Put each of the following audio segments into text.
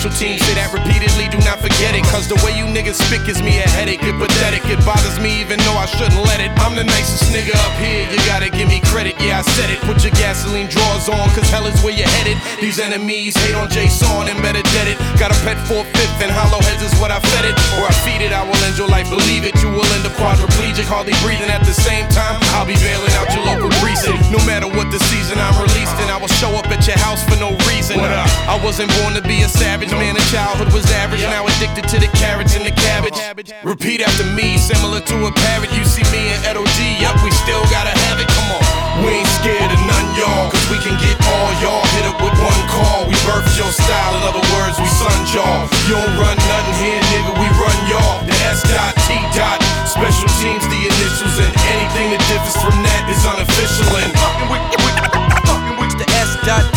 Special teams say that repeatedly, do not forget it. Cause the way you niggas spit gives me a headache. It's pathetic, it bothers me even though I shouldn't let it. I'm the nicest nigga up here, you gotta give me credit. Yeah, I said it, put your gasoline drawers on, cause hell is where you're headed. These enemies hate on Jason and better dead it. Got a pet for a fifth and hollow heads is what I fed it. Or I feed it, I will end your life, believe it. You will end up quadriplegic, hardly breathing at the same time. I'll be bailing out your local precinct. No matter what the season I'm released in, I will show up at your house for no reason. I wasn't born to be a savage, man, in childhood was average. Now addicted to the carrots and the cabbage. Repeat after me, similar to a parrot. You see me in LOG, yup, we still gotta have it, come on. We ain't scared of none, y'all, cause we can get all y'all. Hit up with one call, we birthed your style. In other words, we sunned y'all. You don't run nothing here, nigga, we run y'all. The S.T. Special teams, the initials, and anything that differs from that is unofficial. And fucking with the S.T.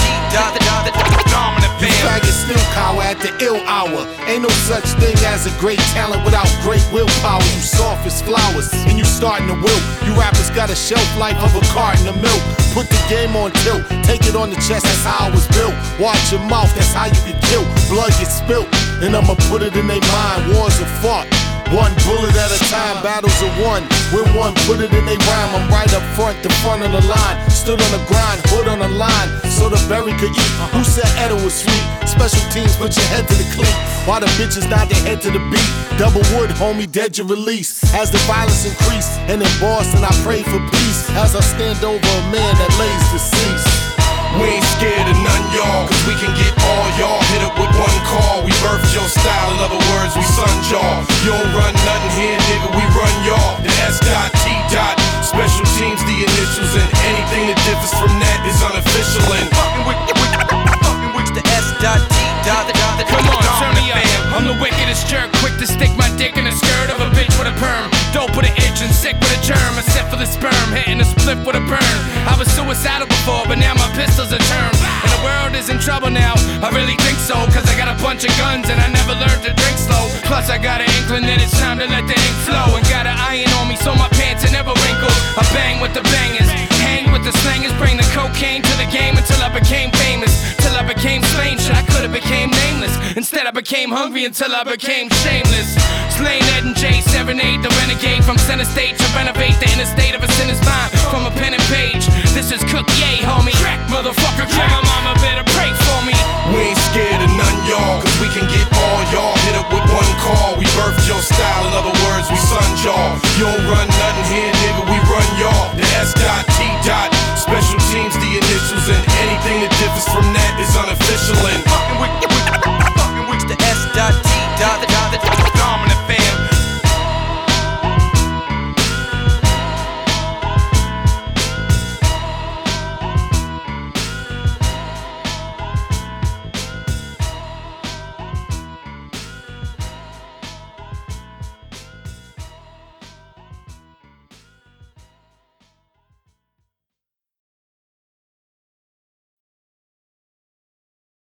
You faggots still cower at the ill hour. Ain't no such thing as a great talent without great willpower. You soft as flowers and you starting to wilt. You rappers got a shelf life of a carton of milk. Put the game on tilt, take it on the chest, that's how I was built. Watch your mouth, that's how you get killed. Blood gets spilt, and I'ma put it in their mind. Wars are fought, one bullet at a time, battles are won. With one, put it in they rhyme. I'm right up front, the front of the line. Stood on the grind, hood on the line, so the berry could eat. Who said Edo was sweet? Special teams, put your head to the cleat. While the bitches nod their head to the beat. Double wood, homie, dead your release. As the violence increase, and in Boston I pray for peace. As I stand over a man that lays deceased. We ain't scared of none, y'all, cause we can get all y'all. Hit up with one call, we birthed your style. In other words, we sunned y'all. You don't run nothing here, nigga, we run y'all. The S.T. Special teams, the initials, and anything that differs from that is unofficial. And fucking with the S.T. Come on, turn me up. I'm the wickedest jerk, quick to stick my dick in the skirt of a bitch with a perm. Dope with an itch and sick with a germ. A sip for the sperm, hitting a split with a burn. I was suicidal before, but now my pistols are turned. And the world is in trouble now, I really think so. Cause I got a bunch of guns and I never learned to drink slow. Plus I got an inkling that it's time to let the ink flow. And got an iron on me so my pants are never wrinkled. I bang with the bangers, hang with the slangers. Bring the cocaine to the game until I became famous. Till I became slain, shit I could've became nameless. Instead I became hungry until I became shameless. Slain Ed and J, serenade the renegade. From center stage to renovate the inner state of a sinner's mind. From a pen and page, this is Cook Ye, homie. Crack, motherfucker, crack. My mama better pray for me. We ain't scared of none, y'all, cause we can get all y'all. Hit up with one call, we birthed your style. In other words, we sunned y'all. You don't run nothing here,